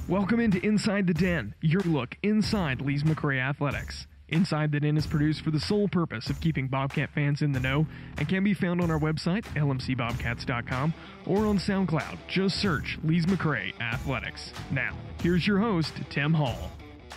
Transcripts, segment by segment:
Welcome into Inside the Den, your look inside Lees McRae Athletics. Inside the Den is produced for the sole purpose of keeping Bobcat fans in the know and can be found on our website, lmcbobcats.com, or on SoundCloud. Just search Lees McRae Athletics. Now, here's your host, Tim Hall.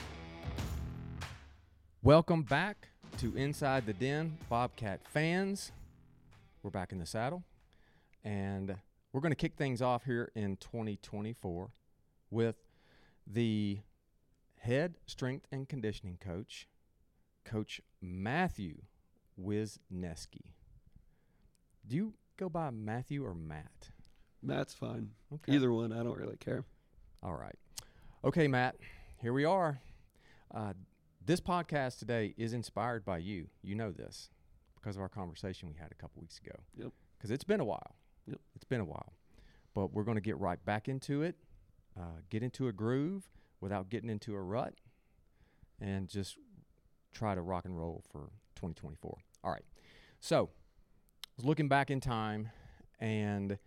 Welcome back to Inside the Den, Bobcat fans. We're back in the saddle, and we're going to kick things off here in 2024 with the head strength and conditioning coach, Coach Matthew Wisniewski. Do you go by Matthew or Matt? Matt's fine. Okay. Either one, I don't really care. All right. Okay, Matt, here we are. This podcast today is inspired by you. You know this because of our conversation we had a couple weeks ago. Yep. Because it's been a while. Yep. It's been a while. But we're going to get right back into it, get into a groove without getting into a rut, and just try to rock and roll for 2024. All right. So I was looking back in time, and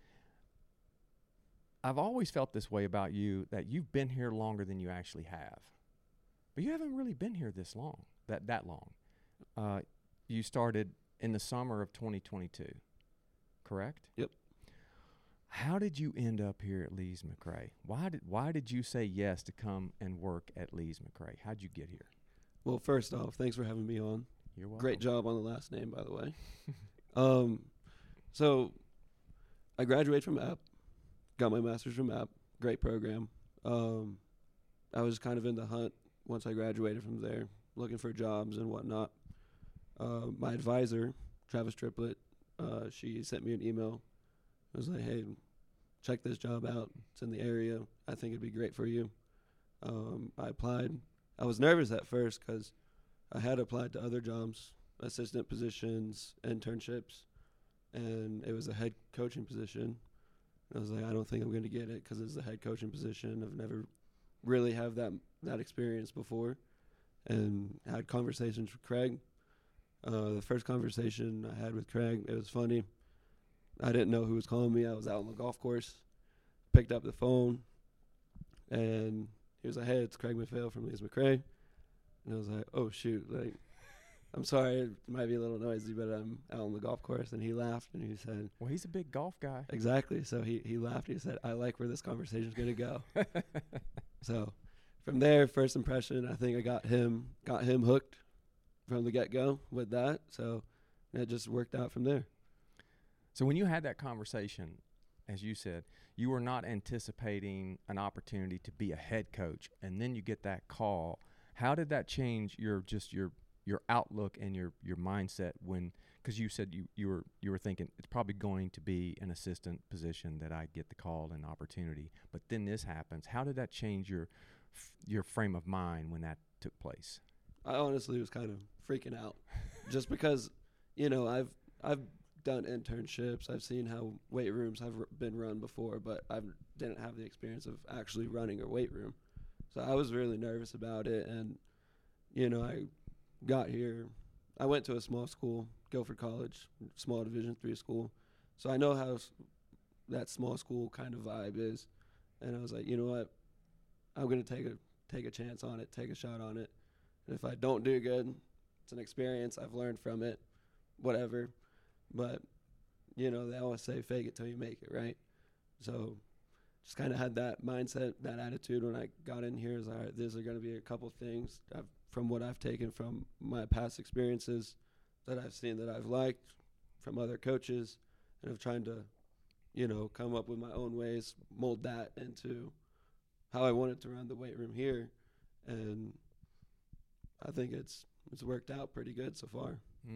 I've always felt this way about you, that you've been here longer than you actually have. But you haven't really been here this long, that long. You started in the summer of 2022, correct? Yep. How did you end up here at Lees McRae? Why did you say yes to come and work at Lees McRae? How'd you get here? Well, first off, thanks for having me on. You're welcome. Great job on the last name, by the way. So I graduated from App, got my master's from App, great program. I was kind of in the hunt once I graduated from there, looking for jobs and whatnot. My advisor, Travis Triplett, she sent me an email. I was like, hey, check this job out. It's in the area. I think it'd be great for you. I applied. I was nervous at first because I had applied to other jobs, assistant positions, internships, and it was a head coaching position. And I was like, I don't think I'm going to get it because it's a head coaching position. I've never really had that experience before, and had conversations with Craig. The first conversation I had with Craig, it was funny. I didn't know who was calling me. I was out on the golf course, picked up the phone, and he was like, hey, it's Craig McPhail from Lees McRae. And I was like, oh, shoot. Like, I'm sorry, it might be a little noisy, but I'm out on the golf course. And he laughed, and he said, well, he's a big golf guy. Exactly. So he laughed. He said, I like where this conversation's going to go. So from there, first impression, I think I got him hooked from the get-go with that. So it just worked out from there. So when you had that conversation, as you said, you were not anticipating an opportunity to be a head coach, and then you get that call. How did that change your outlook and your mindset when, because you said you were thinking it's probably going to be an assistant position that I get the call and opportunity, but then this happens. How did that change your frame of mind when that took place? I honestly was kind of freaking out just because, I've done internships. I've seen how weight rooms have been run before, but I didn't have the experience of actually running a weight room. So I was really nervous about it. And, I got here. I went to a small school, Guilford College, small Division III school. So I know how that small school kind of vibe is. And I was like, you know what? I'm going to take a chance on it, take a shot on it. And if I don't do good, it's an experience. I've learned from it, whatever. But, they always say fake it till you make it, right? So just kind of had that mindset, that attitude when I got in here. Is all right, there's going to be a couple things from what I've taken from my past experiences that I've seen that I've liked from other coaches, and of trying to, come up with my own ways, mold that into how I wanted to run the weight room here. And I think it's worked out pretty good so far.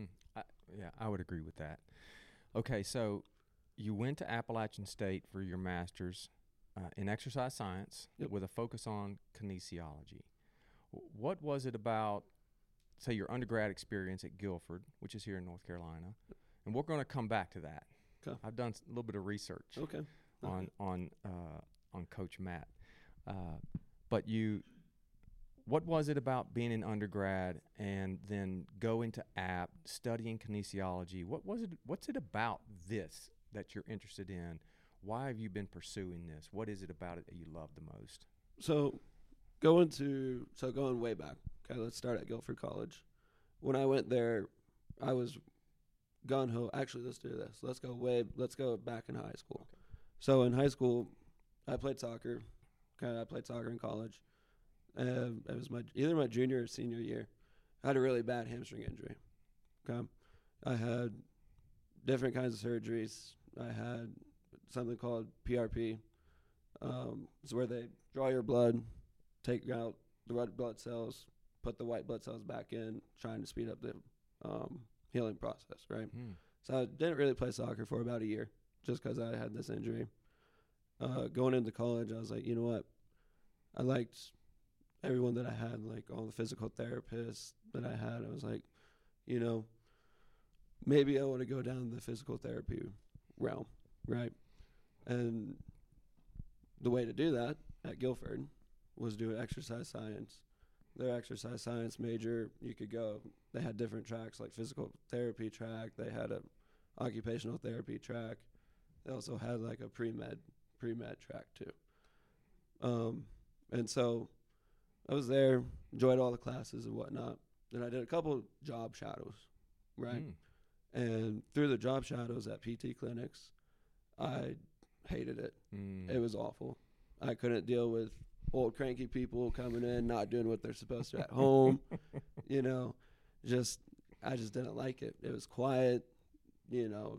I would agree with that. Okay, so you went to Appalachian State for your master's in exercise science. Yep. With a focus on kinesiology. What was it about, say, your undergrad experience at Guilford, which is here in North Carolina? And we're going to come back to that. Okay. I've done a little bit of research on Coach Matt. But what was it about being an undergrad and then going to App, studying kinesiology? What's it about this that you're interested in? Why have you been pursuing this? What is it about it that you love the most? So going way back. Okay, let's start at Guilford College. When I went there, I was gun ho. Actually, let's do this. Let's go back in high school. So in high school, I played soccer. Okay, I played soccer in college. It was either my junior or senior year. I had a really bad hamstring injury. Okay, I had different kinds of surgeries. I had something called PRP. It's where they draw your blood, take out the red blood cells, put the white blood cells back in, trying to speed up the healing process, right? So I didn't really play soccer for about a year just because I had this injury. Going into college, I was like, you know what? I liked everyone that I had, like all the physical therapists that I had. I was like, you know, maybe I want to go down the physical therapy realm, right? And the way to do that at Guilford was do exercise science. Their exercise science major, you could go. They had different tracks, like physical therapy track. They had a occupational therapy track. They also had like a pre-med track too. And so I was there, enjoyed all the classes and whatnot. Then I did a couple job shadows, right? And through the job shadows at PT clinics, I hated it. It was awful. I couldn't deal with old cranky people coming in, not doing what they're supposed to at home. You know, I just didn't like it. It was quiet. You know,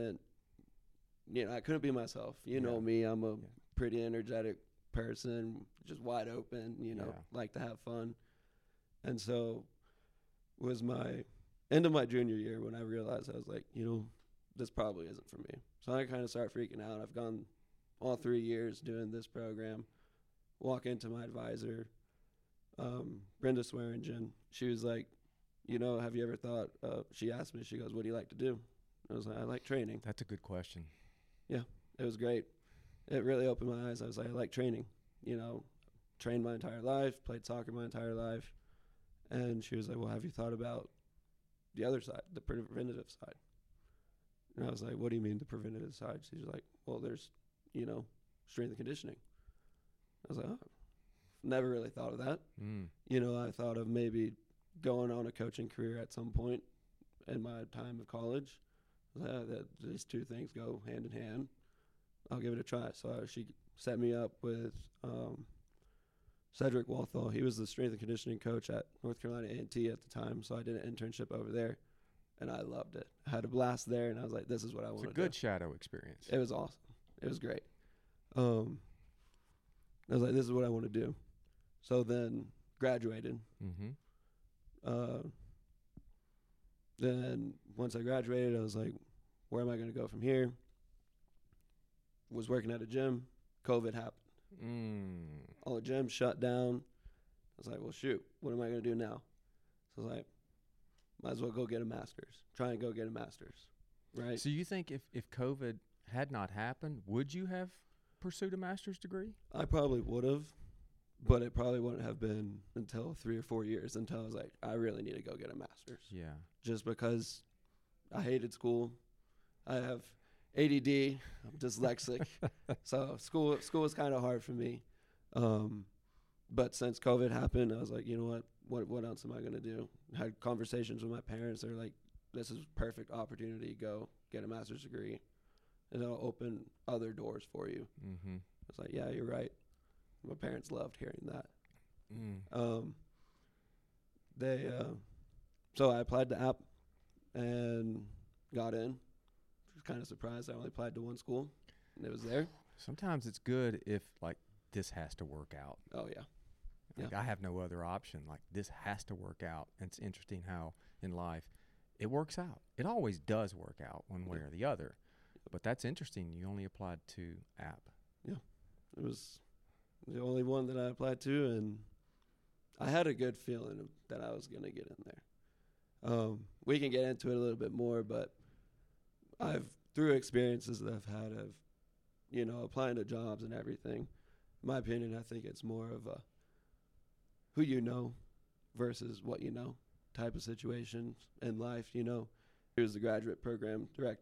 I couldn't be myself. You know me, I'm a pretty energetic person, just wide open, like to have fun. And so it was my end of my junior year when I realized, I was like, this probably isn't for me. So I kind of started freaking out. I've gone all 3 years doing this program. Walk into my advisor, Brenda Swearingen. She was like, have you ever thought, she asked me, she goes, what do you like to do? I was like, I like training. That's a good question. Yeah, it was great. It really opened my eyes. I was like, I like training. Trained my entire life, played soccer my entire life. And she was like, well, have you thought about the other side, the preventative side? And I was like, what do you mean the preventative side? She's like, well, there's, strength and conditioning. I was like, oh, never really thought of that. I thought of maybe going on a coaching career at some point in my time of college. These two things go hand in hand. I'll give it a try. So she set me up with Cedric Walthall. He was the strength and conditioning coach at North Carolina A&T at the time. So I did an internship over there, and I loved it. I had a blast there, and I was like, this is what I want to do. It's a good shadow experience. It was awesome. It was great. I was like, this is what I want to do. So then graduated. Then once I graduated, I was like, where am I going to go from here? Was working at a gym. COVID happened. All the gyms shut down. I was like, well, shoot, what am I going to do now? So I was like, might as well go get a master's. Try and go get a master's, right? So you think if COVID had not happened, would you have pursued a master's degree? I probably would have, but it probably wouldn't have been until 3 or 4 years until I was like, I really need to go get a master's. Yeah. Just because I hated school. I have ADD. I'm dyslexic. So school was kind of hard for me. But since COVID happened, I was like, you know what else am I going to do? I had conversations with my parents. They're like, this is perfect opportunity. Go get a master's degree, and it'll open other doors for you. I was like, yeah, you're right. My parents loved hearing that. So I applied to App and got in. Was kind of surprised. I only applied to one school, and it was there. Sometimes it's good if, like, this has to work out. Oh, yeah. Like, I have no other option. Like, this has to work out. And it's interesting how in life it works out. It always does work out one way or the other. But that's interesting. You only applied to App. Yeah. It was the only one that I applied to, and I had a good feeling that I was going to get in there. We can get into it a little bit more, but through experiences that I've had of, applying to jobs and everything, in my opinion, I think it's more of a who you know versus what you know type of situation in life. He was the graduate program director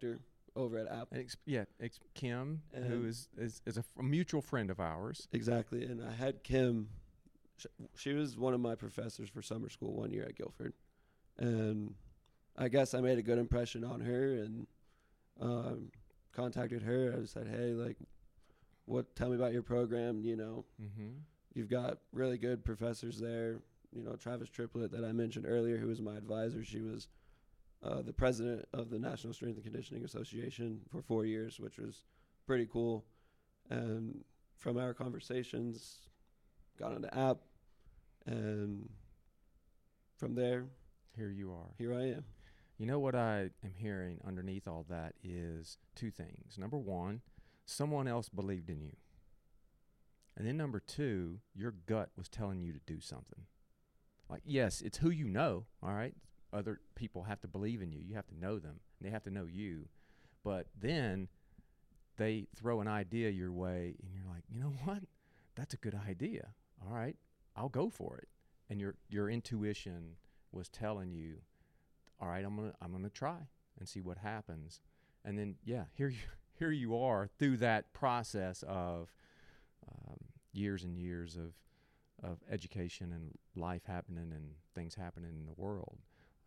over at App. Kim, And who is a mutual friend of ours. Exactly. And I had Kim. She was one of my professors for summer school one year at Guilford. And I guess I made a good impression on her and contacted her. I said, hey, like, tell me about your program. You know, you've got really good professors there. You know, Travis Triplett that I mentioned earlier, who was my advisor, she was the president of the National Strength and Conditioning Association for 4 years, which was pretty cool. And from our conversations, got on the app, and from there, here you are. Here I am. You know what I am hearing underneath all that is two things. Number one, someone else believed in you. And then number two, your gut was telling you to do something. Like, yes, it's who you know, all right? Other people have to believe in you. You have to know them, and they have to know you. But then they throw an idea your way, and you're like, you know what? That's a good idea. All right, I'll go for it. And your intuition was telling you, all right, I'm gonna try and see what happens. And then, yeah, here you are through that process of years and years of education and life happening and things happening in the world.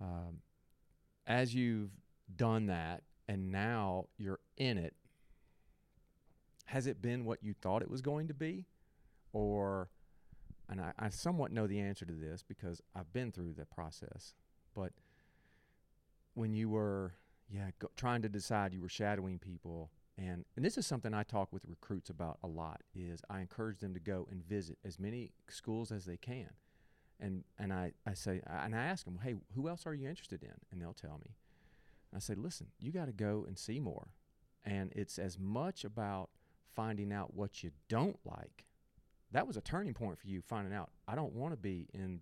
As you've done that and now you're in it, has it been what you thought it was going to be? And I somewhat know the answer to this because I've been through the process, but when you were trying to decide, you were shadowing people, and this is something I talk with recruits about a lot, is I encourage them to go and visit as many schools as they can. And I say, and I ask them, hey, who else are you interested in? And they'll tell me. And I say, listen, you got to go and see more. And it's as much about finding out what you don't like. That was a turning point for you, finding out I don't want to be in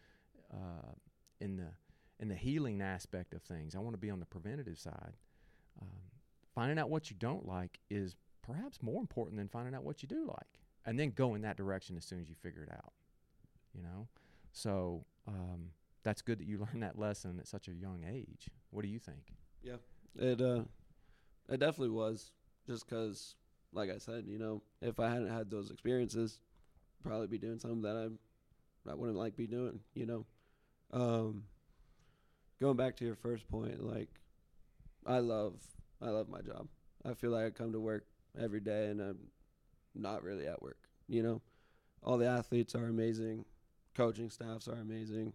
the healing aspect of things. I want to be on the preventative side. Finding out what you don't like is perhaps more important than finding out what you do like, and then go in that direction as soon as you figure it out. You know, so that's good that you learned that lesson at such a young age. What do you think? Yeah, it definitely was. Just because, like I said, you know, if I hadn't had those experiences, probably be doing something that I wouldn't like be doing. You know, going back to your first point, like I love my job. I feel like I come to work every day and I'm not really at work. You know, all the athletes are amazing, coaching staffs are amazing.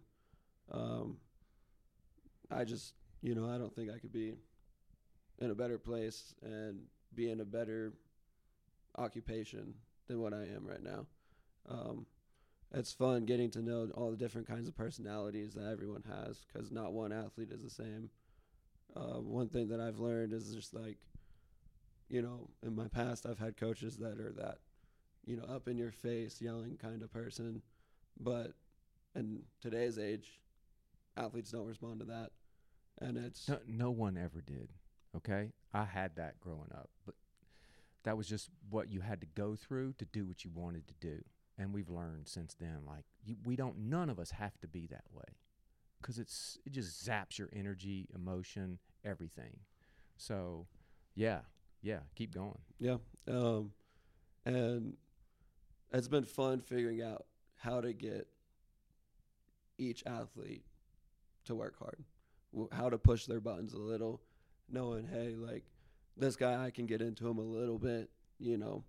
I just, you know, I don't think I could be in a better place and be in a better occupation than what I am right now. It's fun getting to know all the different kinds of personalities that everyone has, because not one athlete is the same. One thing that I've learned is just like, you know, in my past I've had coaches that are that, you know, up in your face, yelling kind of person. But in today's age, athletes don't respond to that. And it's... No one ever did, okay? I had that growing up. But that was just what you had to go through to do what you wanted to do. And we've learned since then, like, none of us have to be that way, because it just zaps your energy, emotion, everything. So, yeah, keep going. Yeah. And it's been fun figuring out how to get each athlete to work hard, how to push their buttons a little, knowing, hey, like, this guy, I can get into him a little bit, you know.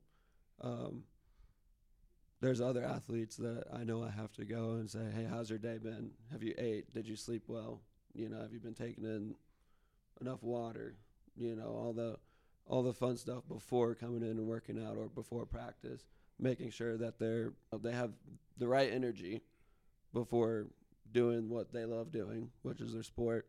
There's other athletes that I know I have to go and say, hey, how's your day been? Have you ate? Did you sleep well? You know, have you been taking in enough water? You know, all the fun stuff before coming in and working out or before practice, making sure that they have the right energy before doing what they love doing, which is their sport.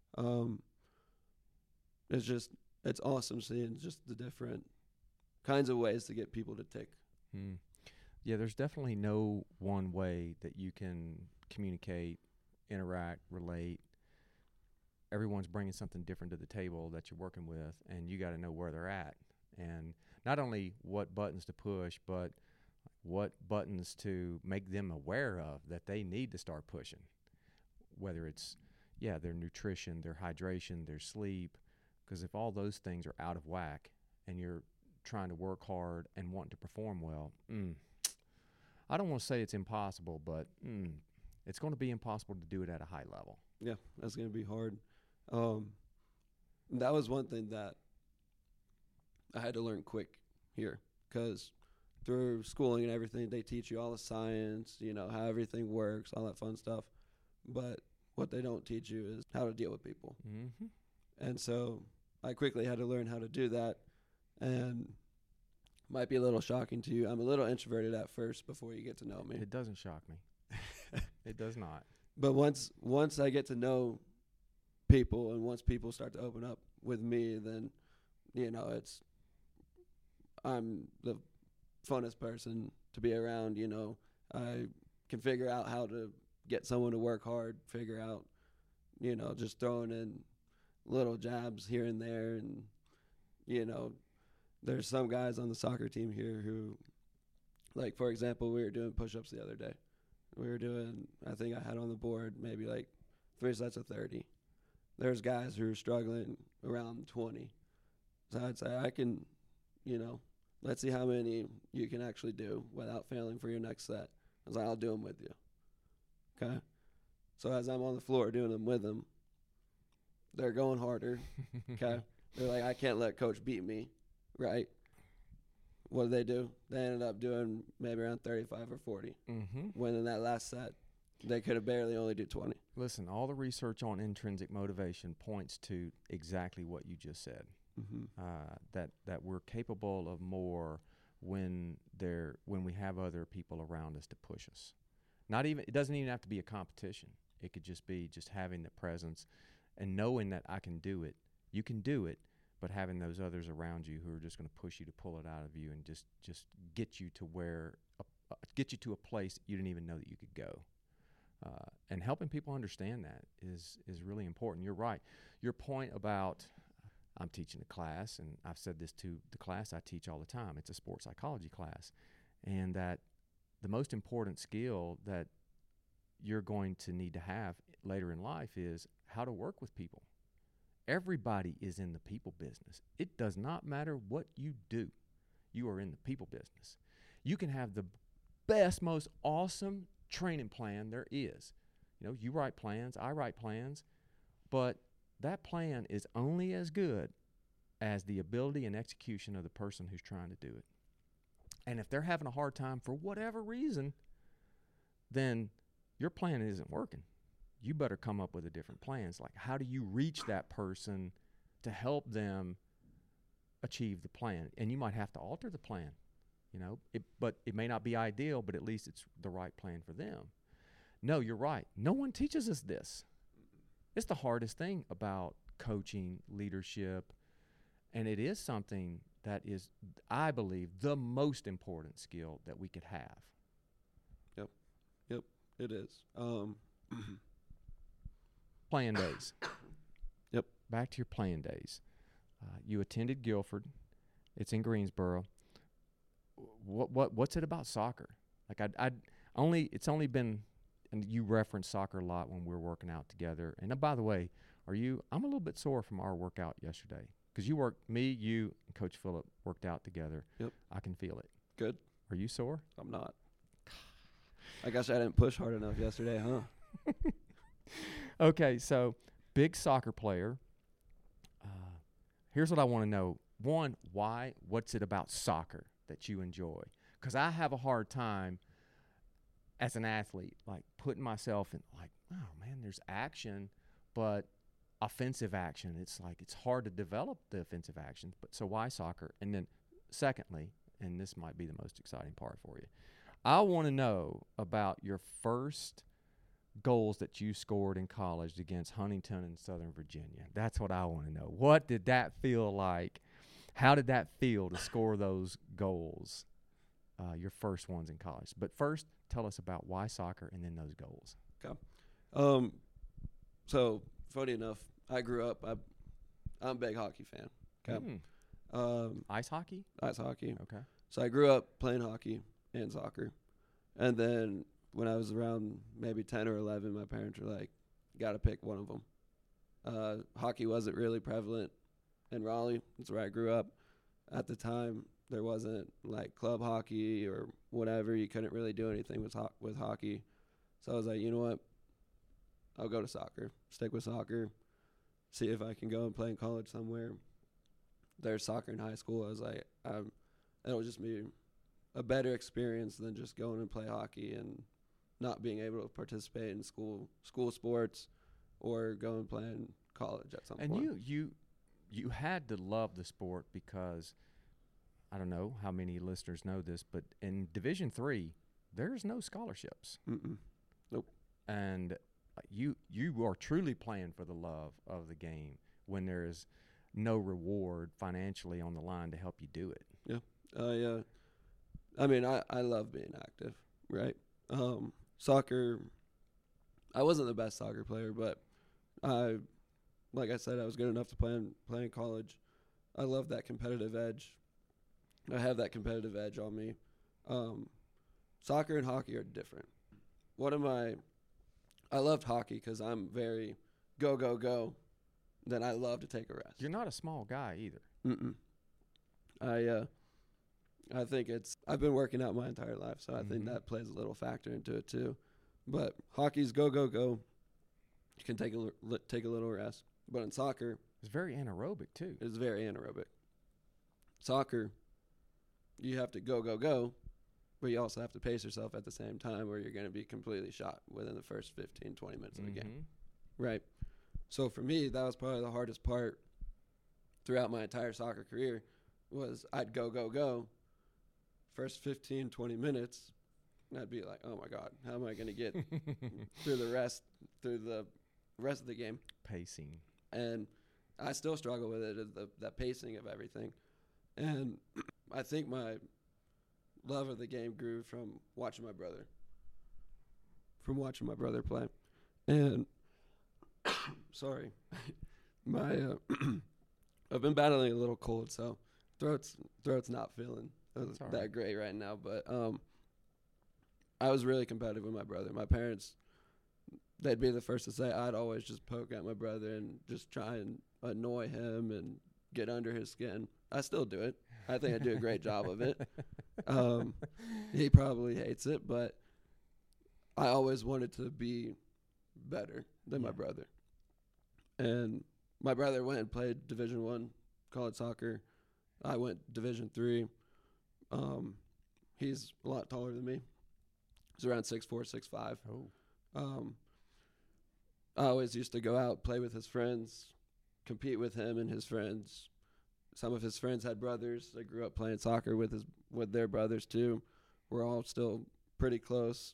It's awesome seeing just the different kinds of ways to get people to tick. Yeah, there's definitely no one way that you can communicate, interact, relate. Everyone's bringing something different to the table that you're working with, and you got to know where they're at. And not only what buttons to push, but what buttons to make them aware of that they need to start pushing. Whether it's, their nutrition, their hydration, their sleep, Because if all those things are out of whack and you're trying to work hard and wanting to perform well, I don't want to say it's impossible, but it's going to be impossible to do it at a high level. Yeah, that's going to be hard. That was one thing that I had to learn quick here, because through schooling and everything, they teach you all the science, how everything works, all that fun stuff. But what they don't teach you is how to deal with people. Mm-hmm. And so I quickly had to learn how to do that. And might be a little shocking to you, I'm a little introverted at first before you get to know me. It doesn't shock me. It does not. But once I get to know people, and once people start to open up with me, then I'm the funnest person to be around. I can figure out how to get someone to work hard, figure out just throwing in little jabs here and there. And there's some guys on the soccer team here who, like, for example, we were doing push-ups the other day. I think I had on the board maybe like 3 sets of 30. There's guys who are struggling around 20. So I'd say I can, let's see how many you can actually do without failing for your next set. I was like, I'll do them with you. Okay? So as I'm on the floor doing them with them, they're going harder. Okay? They're like, I can't let coach beat me. Right? What do? They ended up doing maybe around 35 or 40. Mm-hmm. When in that last set, they could have barely only do 20. Listen, all the research on intrinsic motivation points to exactly what you just said. Mm-hmm. That we're capable of more when we have other people around us to push us. It doesn't even have to be a competition. It could just be just having the presence and knowing that I can do it. You can do it, but having those others around you who are just going to push you to pull it out of you and just get you to a place you didn't even know that you could go. And helping people understand that is really important. You're right. Your point about I'm teaching a class, and I've said this to the class I teach all the time. It's a sports psychology class, and that the most important skill that you're going to need to have later in life is how to work with people. Everybody is in the people business. It does not matter what you do. You are in the people business. You can have the best, most awesome training plan there is. You write plans, I write plans, but that plan is only as good as the ability and execution of the person who's trying to do it. And if they're having a hard time for whatever reason, then your plan isn't working. You better come up with a different plan. It's like, how do you reach that person to help them achieve the plan? And you might have to alter the plan, but it may not be ideal, but at least it's the right plan for them. No, you're right. No one teaches us this. It's the hardest thing about coaching, leadership, and it is something that is, I believe, the most important skill that we could have. Yep, it is. Playing days. Yep. Back to your playing days. You attended Guilford. It's in Greensboro. What's it about soccer? Like it's only been, and you reference soccer a lot when we're working out together. And by the way, I'm a little bit sore from our workout yesterday because you, and Coach Phillip worked out together. Yep. I can feel it. Good. Are you sore? I'm not. I guess I didn't push hard enough yesterday, huh? Okay, so big soccer player. Here's what I want to know. One, why? What's it about soccer that you enjoy? Because I have a hard time as an athlete, like putting myself in, like, oh man, there's action, but offensive action. It's like it's hard to develop the offensive action. But so why soccer? And then, secondly, and this might be the most exciting part for you, I want to know about your first goals that you scored in college against Huntington and Southern Virginia. That's what I want to know. What did that feel like? How did that feel to score those goals, your first ones in college? But first, tell us about why soccer and then those goals. Okay. So, funny enough, I grew up, I'm a big hockey fan. Okay. Ice hockey? Ice hockey. Okay. So I grew up playing hockey and soccer. And then when I was around maybe 10 or 11, my parents were like, got to pick one of them. Hockey wasn't really prevalent in Raleigh. That's where I grew up. At the time, there wasn't like club hockey or whatever. You couldn't really do anything with hockey. So I was like, you know what? I'll go to soccer. Stick with soccer. See if I can go and play in college somewhere. There's soccer in high school. I was like, it'll just be a better experience than just going and play hockey and not being able to participate in school sports or go and play in college at some point. And you had to love the sport because I don't know how many listeners know this, but in Division III, there's no scholarships. Nope. And you are truly playing for the love of the game when there is no reward financially on the line to help you do it. Yeah. I mean, I love being active, right? Soccer, I wasn't the best soccer player, but like I said, I was good enough to play in college. I love that competitive edge. I have that competitive edge on me. Soccer and hockey are different. I loved hockey because I'm very go, go, go. Then I love to take a rest. You're not a small guy either. I think I've been working out my entire life, so I think that plays a little factor into it too. But hockey's go, go, go. You can take a little rest. But in soccer, it's very anaerobic too. It's very anaerobic. Soccer, you have to go, go, go, but you also have to pace yourself at the same time or you're going to be completely shot within the first 15, 20 minutes of the game. Right? So for me, that was probably the hardest part throughout my entire soccer career was I'd go, go, go. First 15, 20 minutes, and I'd be like, oh, my God, how am I going to get through the rest of the game? Pacing. And I still struggle with it, the pacing of everything. And I think my love of the game grew from watching my brother play. And sorry, I've been battling a little cold, so throat's not feeling that great right now. But I was really competitive with my brother. My parents, they'd be the first to say I'd always just poke at my brother and just try and annoy him and get under his skin. I still do it. I think I do a great job of it. He probably hates it, but I always wanted to be better than my brother. And my brother went and played Division I college soccer. I went Division III. He's a lot taller than me. He's around 6'4", 6'5". Oh. I always used to go out, play with his friends, compete with him and his friends. Some of his friends had brothers. I grew up playing soccer with their brothers too. We're all still pretty close.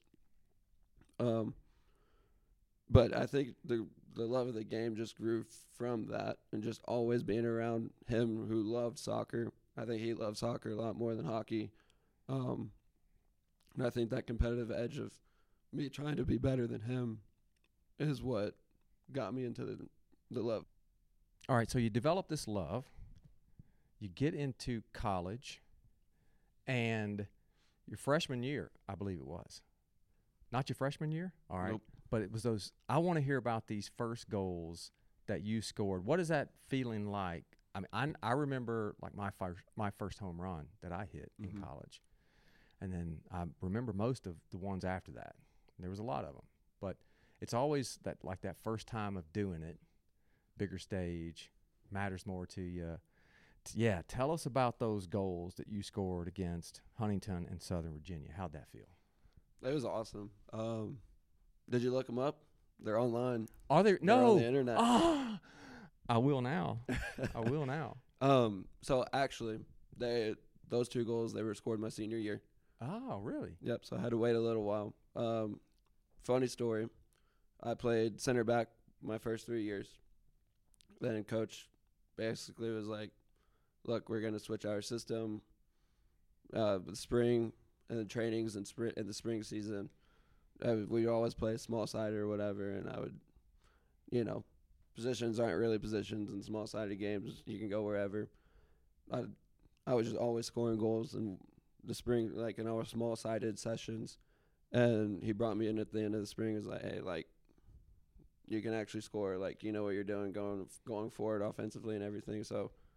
But I think the love of the game just grew from that and just always being around him who loved soccer. I think he loved soccer a lot more than hockey. And I think that competitive edge of me trying to be better than him is what got me into the love. All right, so you develop this love. You get into college, and your freshman year, I believe it was. Not your freshman year? All right. Nope. But it was those – I want to hear about these first goals that you scored. What is that feeling like? I mean, I remember like my first home run that I hit in college. And then I remember most of the ones after that. There was a lot of them. But it's always that first time of doing it, bigger stage, matters more to you. Yeah, tell us about those goals that you scored against Huntington and Southern Virginia. How'd that feel? It was awesome. Did you look them up? They're online. Are they? No. They're on the internet. Oh, I will now. I will now. So actually, those two goals, they were scored my senior year. Oh, really? Yep, so I had to wait a little while. Funny story. I played center back my first 3 years. Then coach basically was like, look, we're going to switch our system. The spring and the trainings and the spring season, we always play small-sided or whatever, and I would, positions aren't really positions in small-sided games. You can go wherever. I was just always scoring goals in the spring, like in our small-sided sessions, and he brought me in at the end of the spring. He was like, hey, like, you can actually score, like, you know what you're doing going forward offensively and everything. So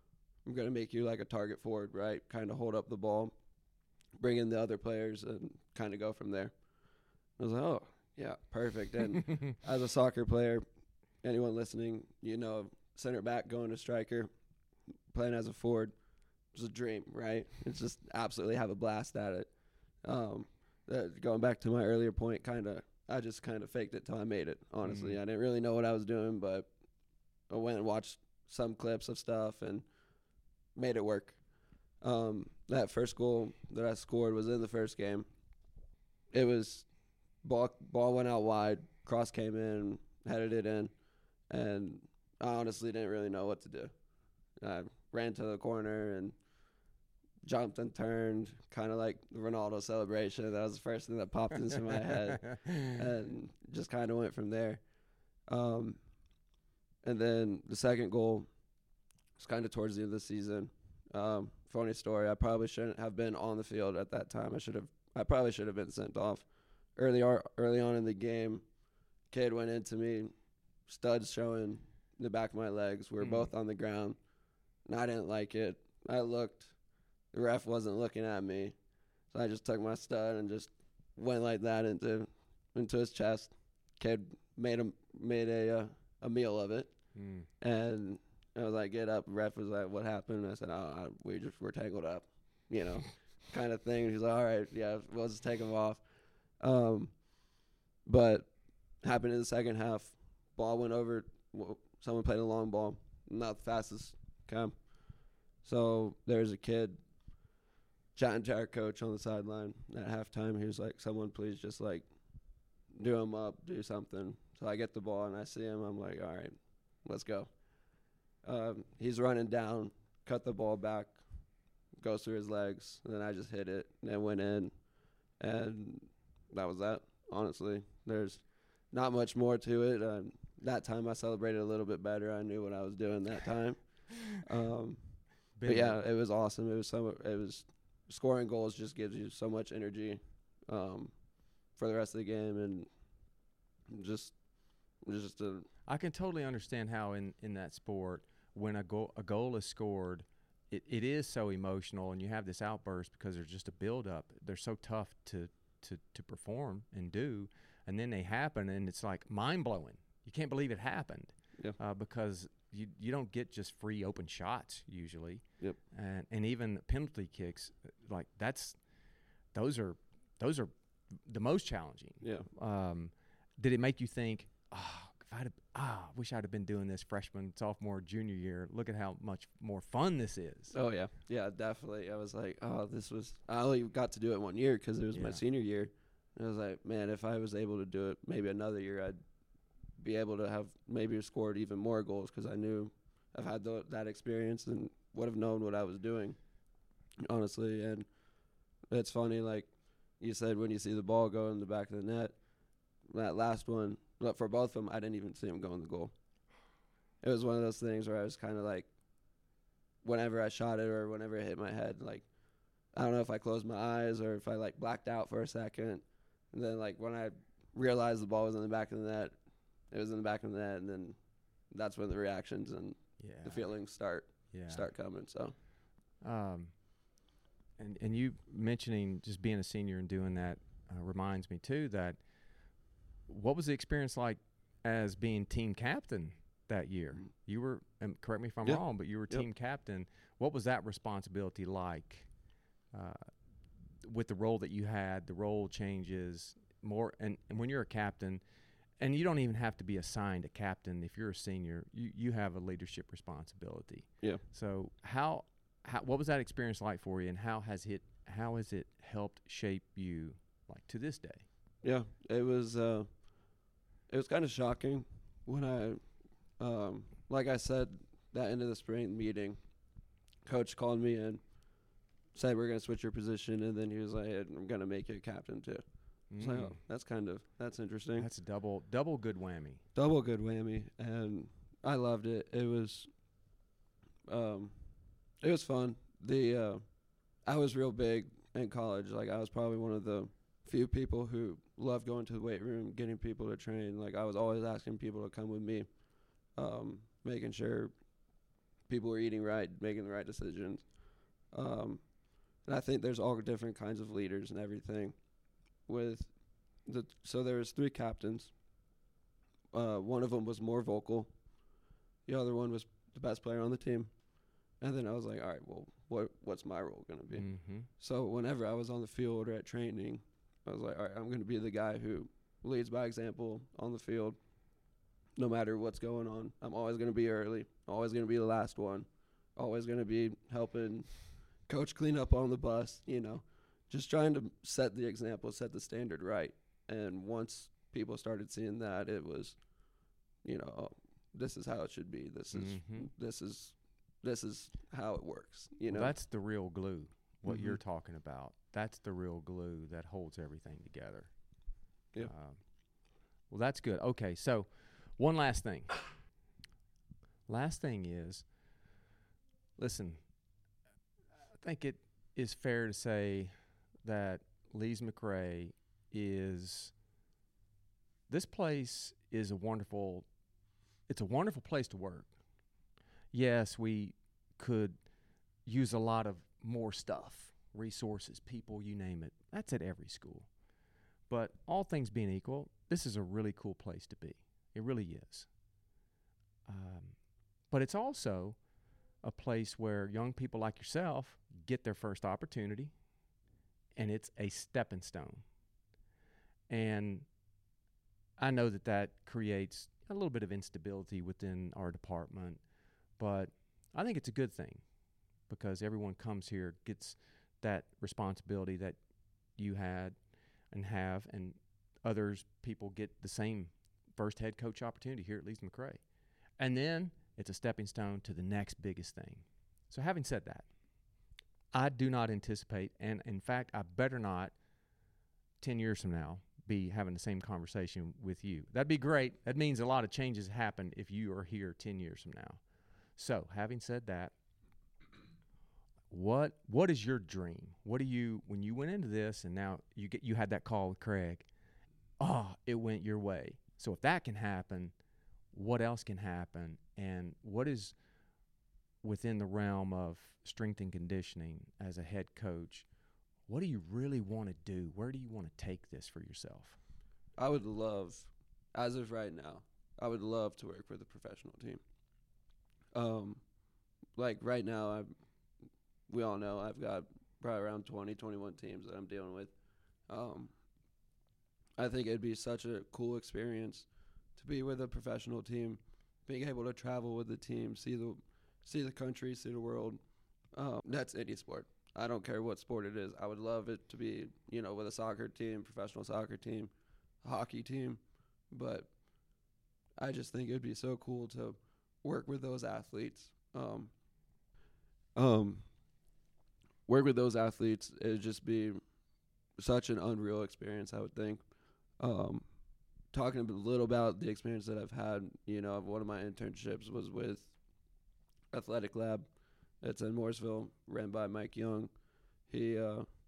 I'm going to make you like a target forward, right? Kind of hold up the ball, bring in the other players, and kind of go from there. I was like, oh, yeah, perfect. And as a soccer player, anyone listening, you know, center back going to striker, playing as a forward, it's a dream, right? It's just absolutely have a blast at it. Going back to my earlier point, I just kind of faked it till I made it, honestly. I didn't really know what I was doing, but I went and watched some clips of stuff and made it work. That first goal that I scored was in the first game. It was ball went out wide, cross came in, headed it in, and I honestly didn't really know what to do. I ran to the corner and jumped and turned, kind of like the Ronaldo celebration. That was the first thing that popped into my head, and just kind of went from there. And then the second goal was kind of towards the end of the season. Funny story, I probably shouldn't have been on the field at that time. I probably should have been sent off. Early on in the game, kid went into me, studs showing the back of my legs. We were both on the ground, and I didn't like it. I looked. The ref wasn't looking at me, so I just took my stud and just went like that into his chest. Kid made a meal of it, and I was like, "Get up!" Ref was like, "What happened?" I said, "Oh, we're tangled up," kind of thing. He's like, "All right, yeah, we'll just take him off." But happened in the second half. Ball went over. Someone played a long ball, not the fastest. Okay, so there's a kid chatting to our coach on the sideline at halftime. He was like, "Someone please just like do him up, do something." So I get the ball and I see him. I'm like, "All right, let's go." He's running down, cut the ball back, goes through his legs, and then I just hit it and it went in, and that was that. Honestly, there's not much more to it. That time I celebrated a little bit better. I knew what I was doing that time. But yeah, it was awesome. It was scoring goals just gives you so much energy for the rest of the game, and just I can totally understand how in that sport when a goal is scored, it is so emotional, and you have this outburst because there's just a build up. They're so tough to perform and do, and then they happen, and it's like mind blowing. You can't believe it happened, because you don't get just free open shots usually. Yep. And even penalty kicks, like those are the most challenging. Yeah. Did it make you think, wish I'd have been doing this freshman, sophomore, junior year. Look at how much more fun this is. Oh yeah. Yeah, definitely. I was like, I only got to do it 1 year because it was my senior year. And I was like, man, if I was able to do it maybe another year, I'd be able to have maybe scored even more goals because I knew I've had that experience and would have known what I was doing, honestly. And it's funny, like you said, when you see the ball go in the back of the net, that last one, but for both of them, I didn't even see him go in the goal. It was one of those things where I was kind of like, whenever I shot it or whenever it hit my head, like, I don't know if I closed my eyes or if I like blacked out for a second. And then like when I realized the ball was in the back of the net, it was in the back of the net, and then that's when the reactions and the feelings start coming. So, and you mentioning just being a senior and doing that reminds me too that what was the experience like as being team captain that year? You were, and correct me if I'm wrong, but you were team captain. What was that responsibility like with the role that you had? The role changes more, and when you're a captain. And you don't even have to be assigned a captain if you're a senior. You have a leadership responsibility. Yeah. So how what was that experience like for you, and how has it helped shape you like to this day? Yeah, it was kind of shocking when I like I said, that end of the spring meeting, coach called me and said we're gonna switch your position, and then he was like, hey, I'm gonna make you a captain too. So that's interesting. That's a double good whammy. Double good whammy, and I loved it. It was fun. I was real big in college. Like I was probably one of the few people who loved going to the weight room, getting people to train. Like I was always asking people to come with me, making sure people were eating right, making the right decisions. And I think there's all different kinds of leaders and everything. So there was 3 captains. One of them was more vocal. The other one was the best player on the team. And then I was like, all right, well, what's my role going to be? Mm-hmm. So whenever I was on the field or at training, I was like, all right, I'm going to be the guy who leads by example on the field. No matter what's going on, I'm always going to be early, always going to be the last one, always going to be helping coach clean up on the bus, just trying to set the example, set the standard right. And once people started seeing that, it was, oh, this is how it should be. This is how it works. Well, that's the real glue. What Mm-hmm. you're talking about, that's the real glue that holds everything together. Yeah. Well, that's good. Okay, so one last thing. Last thing is, listen, I think it is fair to say that Lees-McRae this place is it's a wonderful place to work. Yes, we could use a lot of more stuff, resources, people, you name it. That's at every school. But all things being equal, this is a really cool place to be. It really is. But it's also a place where young people like yourself get their first opportunity, and it's a stepping stone. And I know that creates a little bit of instability within our department, but I think it's a good thing because everyone comes here, gets that responsibility that you had and have, and people get the same first head coach opportunity here at Lees-McRae. And then it's a stepping stone to the next biggest thing. So having said that, I do not anticipate, and in fact, I better not 10 years from now be having the same conversation with you. That'd be great. That means a lot of changes happen if you are here 10 years from now. So having said that, what is your dream? What do you, when you went into this and now you had that call with Craig, it went your way. So if that can happen, what else can happen? And what is within the realm of strength and conditioning as a head coach? What do you really want to do? Where do you want to take this for yourself? I would love, as of right now, I would love to work with a professional team. Like right now, we all know I've got probably around 20, 21 teams that I'm dealing with. I think it'd be such a cool experience to be with a professional team, being able to travel with the team, see the country, see the world. That's any sport. I don't care what sport it is. I would love it to be, with a soccer team, professional soccer team, a hockey team. But I just think it'd be so cool to work with those athletes. Work with those athletes, it'd just be such an unreal experience, I would think. Talking a little about the experience that I've had, one of my internships was with Athletic Lab. It's in Mooresville, ran by Mike Young. He's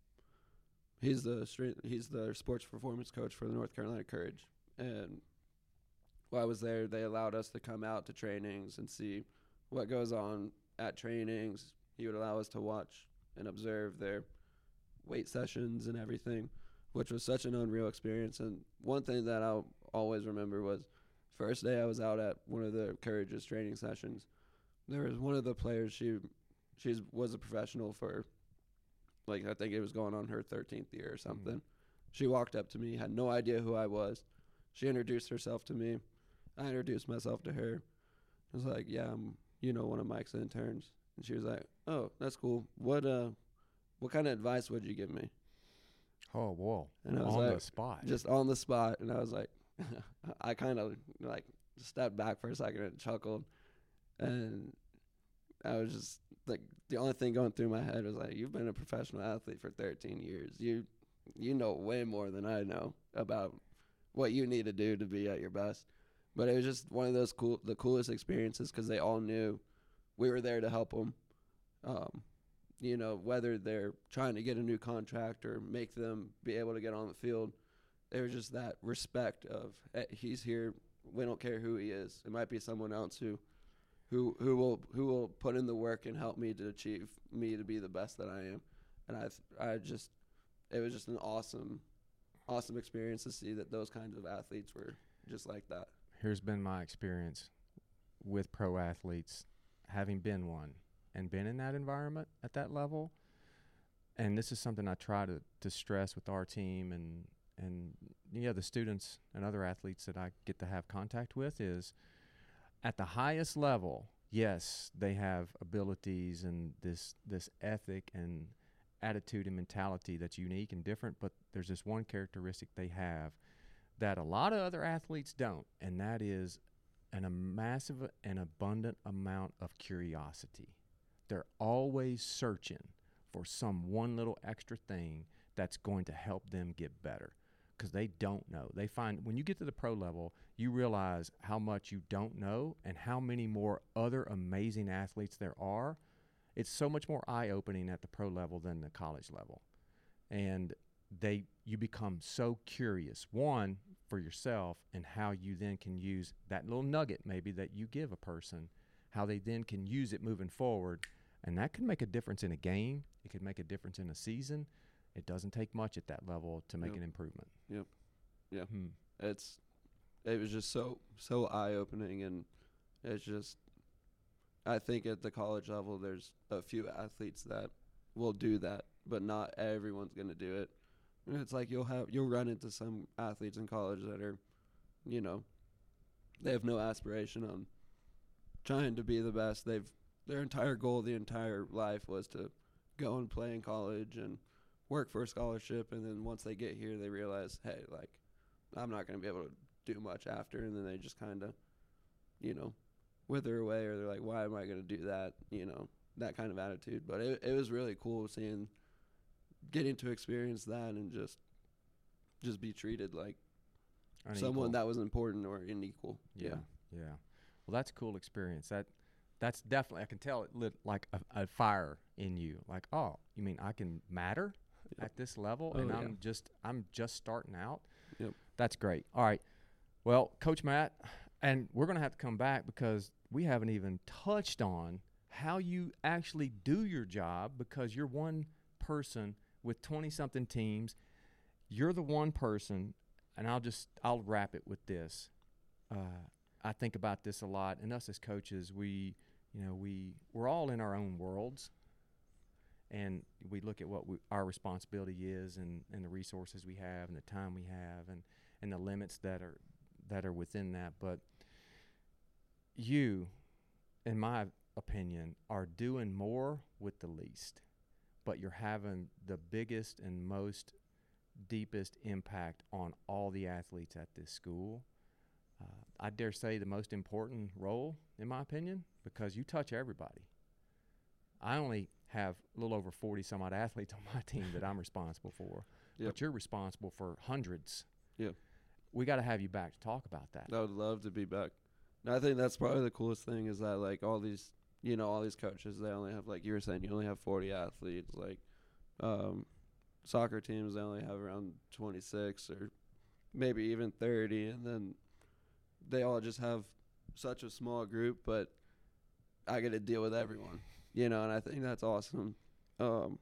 the sports performance coach for the North Carolina Courage. And while I was there, they allowed us to come out to trainings and see what goes on at trainings. He would allow us to watch and observe their weight sessions and everything, which was such an unreal experience. And one thing that I'll always remember was first day I was out at one of the Courage's training sessions. There was one of the players, she was a professional for, I think it was going on her 13th year or something. Mm-hmm. She walked up to me, had no idea who I was. She introduced herself to me. I introduced myself to her. I was like, yeah, I'm, one of Mike's interns. And she was like, oh, that's cool. What kind of advice would you give me? Oh, whoa. And I was on the spot. Just on the spot. And I was like, I kind of stepped back for a second and chuckled. And I was just the only thing going through my head was you've been a professional athlete for 13 years. You know way more than I know about what you need to do to be at your best. But it was just one of those the coolest experiences because they all knew we were there to help them. Whether they're trying to get a new contract or make them be able to get on the field, there was just that respect of, hey, he's here. We don't care who he is. It might be someone else who who will put in the work and help me to achieve me to be the best that I am. And it was just an awesome experience to see that those kinds of athletes were just like that. Here's been my experience with pro athletes, having been one and been in that environment at that level. And this is something I try to stress with our team and the students and other athletes that I get to have contact with is at the highest level, yes, they have abilities and this ethic and attitude and mentality that's unique and different, but there's this one characteristic they have that a lot of other athletes don't, and that is a massive and abundant amount of curiosity. They're always searching for some one little extra thing that's going to help them get better because they don't know. They find when you get to the pro level, you realize how much you don't know and how many more other amazing athletes there are. It's so much more eye-opening at the pro level than the college level. And you become so curious, one, for yourself and how you then can use that little nugget maybe that you give a person, how they then can use it moving forward. And that can make a difference in a game. It could make a difference in a season. It doesn't take much at that level to make an improvement. Yep. Yeah. It was just so eye-opening, and it's just, I think at the college level there's a few athletes that will do that, but not everyone's going to do it. And it's like you'll run into some athletes in college that are, they have no aspiration on trying to be the best. Their entire goal the entire life was to go and play in college and work for a scholarship, and then once they get here they realize, hey, like, I'm not going to be able to do much after, and then they just kind of, wither away, or they're like, why am I going to do that, that kind of attitude. But it was really cool getting to experience that and just be treated like someone that was important or unequal. Yeah. Well, that's a cool experience. That's definitely, I can tell it lit like a fire in you. Like, oh, you mean I can matter at this level, and I'm just starting out. Yep. That's great. All right. Well, Coach Matt, and we're going to have to come back because we haven't even touched on how you actually do your job, because you're one person with 20-something teams. You're the one person, and I'll wrap it with this. I think about this a lot, and us as coaches, we're all in our own worlds, and we look at what our responsibility is, and the resources we have, and the time we have, and the limits that are within that. But you, in my opinion, are doing more with the least, but you're having the biggest and most deepest impact on all the athletes at this school. I dare say the most important role, in my opinion, because you touch everybody. I only have a little over 40-some-odd athletes on my team that I'm responsible for, but you're responsible for hundreds. Yeah. We got to have you back to talk about that. I would love to be back. And I think that's probably the coolest thing is that, like, all these coaches, they only have, like you were saying, you only have 40 athletes. Like, soccer teams, they only have around 26 or maybe even 30, and then they all just have such a small group, but I get to deal with everyone, and I think that's awesome. And,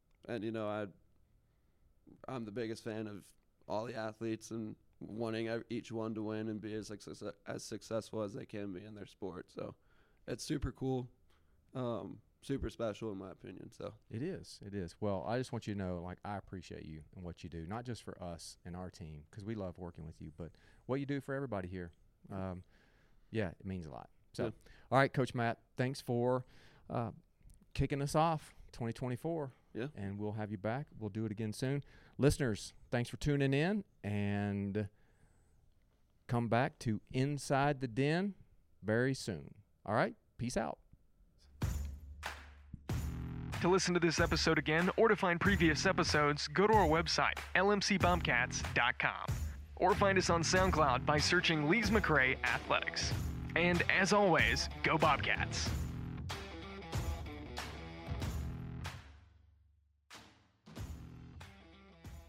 I'm the biggest fan of all the athletes and wanting each one to win and be as successful as they can be in their sport. So it's super cool, super special in my opinion. So it is. Well, I just want you to know, like, I appreciate you and what you do, not just for us and our team, because we love working with you, but what you do for everybody here. It means a lot. So, All right, Coach Matt, thanks for kicking us off 2024. Yeah. And we'll have you back. We'll do it again soon. Listeners, thanks for tuning in, and come back to Inside the Den very soon. All right, peace out. To listen to this episode again or to find previous episodes, go to our website, lmcbobcats.com, or find us on SoundCloud by searching Lees McRae Athletics. And as always, go Bobcats!